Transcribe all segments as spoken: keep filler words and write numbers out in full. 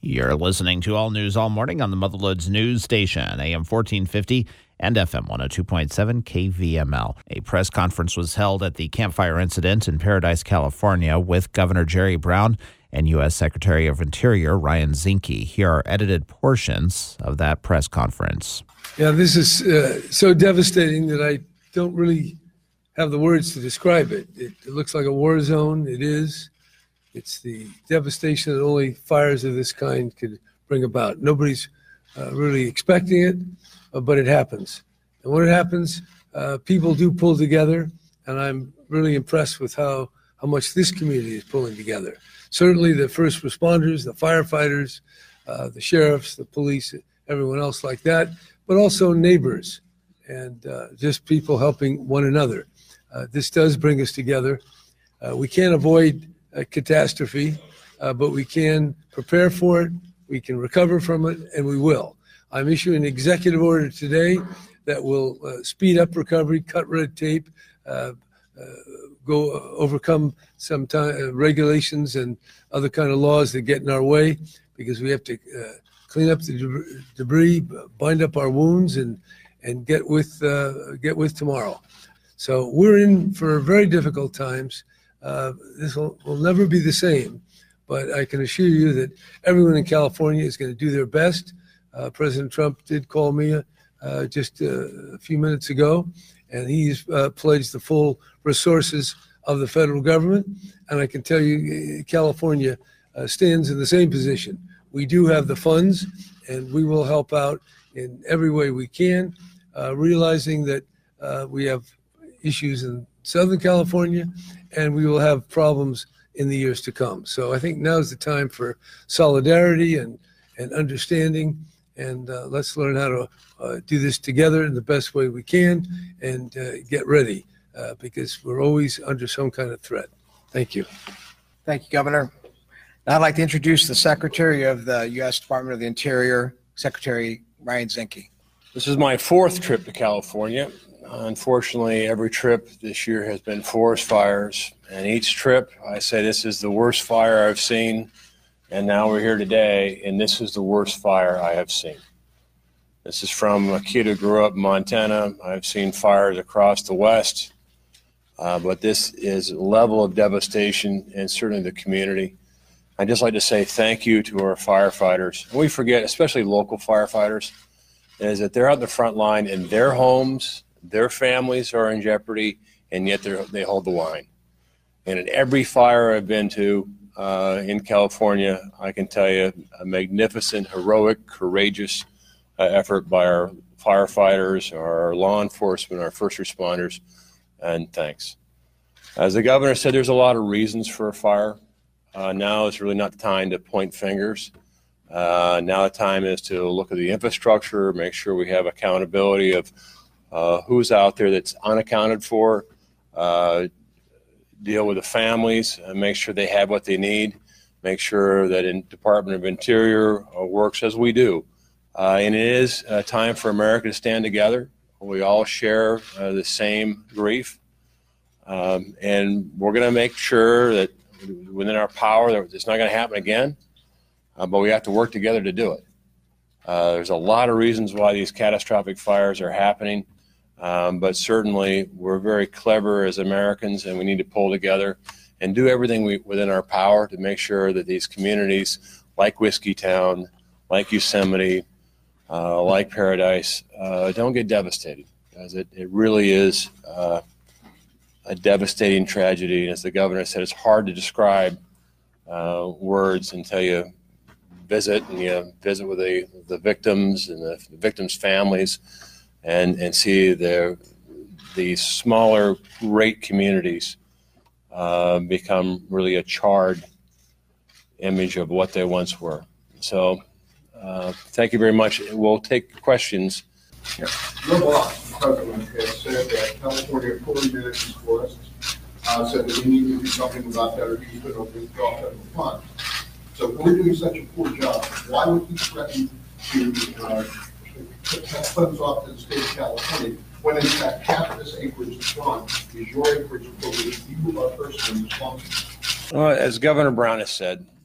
You're listening to All News All Morning on the Motherloads News Station, A M fourteen fifty and F M one oh two point seven K V M L. A press conference was held at the Camp Fire incident in Paradise, California, with Governor Jerry Brown and U S Secretary of Interior Ryan Zinke. Here are edited portions of that press conference. Yeah, this is uh, so devastating that I don't really have the words to describe it. It, it looks like a war zone. It is. It's the devastation that only fires of this kind could bring about. Nobody's uh, really expecting it, uh, but it happens. And when it happens, uh, people do pull together, and I'm really impressed with how, how much this community is pulling together. Certainly the first responders, the firefighters, uh, the sheriffs, the police, everyone else like that, but also neighbors and uh, just people helping one another. Uh, this does bring us together. Uh, we can't avoid a catastrophe, uh, but we can prepare for it, we can recover from it, and we will. I'm issuing an executive order today that will uh, speed up recovery, cut red tape, uh, uh, go uh, overcome some time, uh, regulations and other kind of laws that get in our way, because we have to uh, clean up the deb- debris, bind up our wounds, and and get with uh, get with tomorrow. So we're in for very difficult times. Uh, this will, will never be the same, but I can assure you that everyone in California is going to do their best. Uh, President Trump did call me uh, just uh, a few minutes ago, and he's uh, pledged the full resources of the federal government. And I can tell you, California uh, stands in the same position. We do have the funds, and we will help out in every way we can, uh, realizing that uh, we have issues in Southern California, and we will have problems in the years to come. So I think now is the time for solidarity and, and understanding, and uh, let's learn how to uh, do this together in the best way we can, and uh, get ready, uh, because we're always under some kind of threat. Thank you. Thank you, Governor. Now I'd like to introduce the Secretary of the U S Department of the Interior, Secretary Ryan Zinke. This is my fourth trip to California. Unfortunately, every trip this year has been forest fires, and each trip I say this is the worst fire I've seen, and now we're here today, and this is the worst fire I have seen. This is from a kid who grew up in Montana. I've seen fires across the West, uh, but this is a level of devastation, and certainly the community. I'd just like to say thank you to our firefighters. And we forget, especially local firefighters, is that they're out in the front line in their homes. Their families are in jeopardy, and yet they hold the line. And in every fire I've been to uh, in California, I can tell you a magnificent, heroic, courageous uh, effort by our firefighters, our law enforcement, our first responders, and thanks. As the governor said, there's a lot of reasons for a fire. Uh, now is really not the time to point fingers. Uh, now the time is to look at the infrastructure, make sure we have accountability of Uh, who's out there that's unaccounted for, uh, deal with the families, and make sure they have what they need, make sure that in Department of Interior uh, works as we do. Uh, and it is uh, time for America to stand together. We all share uh, the same grief. Um, and we're going to make sure that within our power that it's not going to happen again, uh, but we have to work together to do it. Uh, there's a lot of reasons why these catastrophic fires are happening. Um, but certainly we're very clever as Americans, and we need to pull together and do everything we, within our power to make sure that these communities like Whiskeytown, like Yosemite, uh, like Paradise, uh, don't get devastated, because it, it really is uh, a devastating tragedy. And as the governor said, it's hard to describe uh, words until you visit and you visit with the, the victims and the, the victims' families. And, and see the, the smaller, great communities uh, become really a charred image of what they once were. So uh, thank you very much. We'll take questions. Yeah. Your boss, the president, has said that California fully manages forests, uh, said that we need to do something about that, or he's going to withdraw federal funds. So if we're doing such a poor job, why would he threaten to uh, cut funds off to the state of California, when in fact half of this acreage is gone, is your acreage for which you are personally responsible? Well, as Governor Brown has said,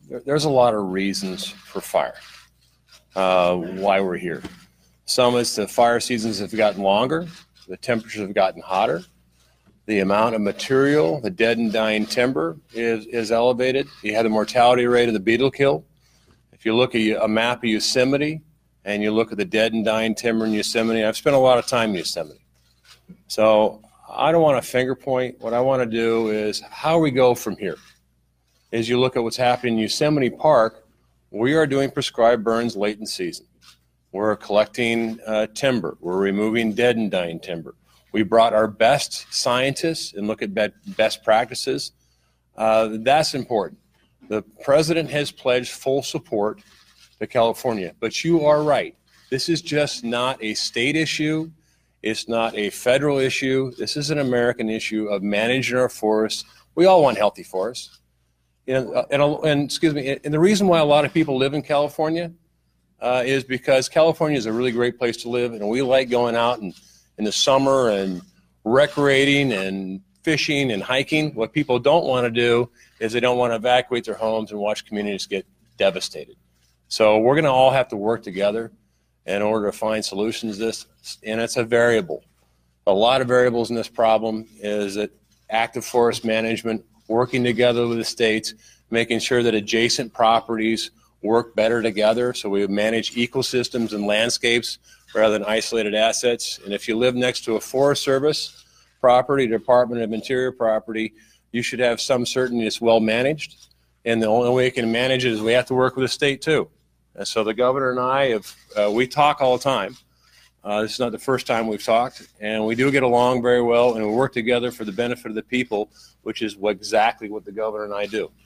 there, there's a lot of reasons for fire, uh, why we're here. Some is the fire seasons have gotten longer, the temperatures have gotten hotter, the amount of material, the dead and dying timber is, is elevated. You have the mortality rate of the beetle kill. If you look at a map of Yosemite and you look at the dead and dying timber in Yosemite, I've spent a lot of time in Yosemite. So I don't want to finger point. What I want to do is how we go from here. As you look at what's happening in Yosemite Park, we are doing prescribed burns late in season. We're collecting uh, timber. We're removing dead and dying timber. We brought our best scientists and look at best practices. Uh, that's important. The president has pledged full support to California, but you are right. This is just not a state issue. It's not a federal issue. This is an American issue of managing our forests. We all want healthy forests. And, uh, and, and excuse me, and the reason why a lot of people live in California uh, is because California is a really great place to live, and we like going out and in the summer and recreating and fishing and hiking. What people don't want to do is they don't want to evacuate their homes and watch communities get devastated. So we're going to all have to work together in order to find solutions to this, and it's a variable. A lot of variables in this problem is that active forest management, working together with the states, making sure that adjacent properties work better together so we manage ecosystems and landscapes rather than isolated assets. And if you live next to a Forest Service property, Department of Interior property, you should have some certainty it's well managed. And the only way you can manage it is we have to work with the state too. And so the governor and I have, uh, we talk all the time. Uh, this is not the first time we've talked, and we do get along very well, and we work together for the benefit of the people, which is what, exactly what the governor and I do.